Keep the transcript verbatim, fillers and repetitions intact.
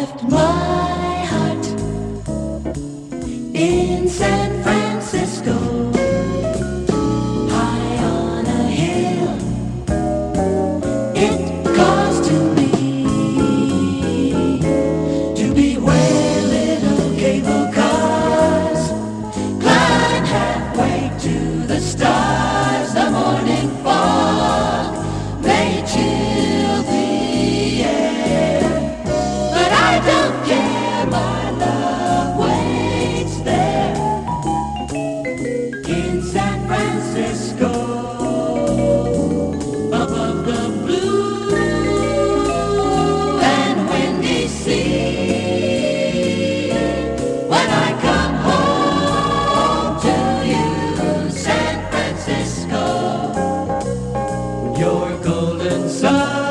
left my heart in San Francisco, high on a hill. It calls to me to be where little cable cars climb halfway to the stars. The morning fog may chill the air, but I don't care, my love waits there in San Francisco, above the blue and windy sea. When I come home to you, San Francisco, your golden sun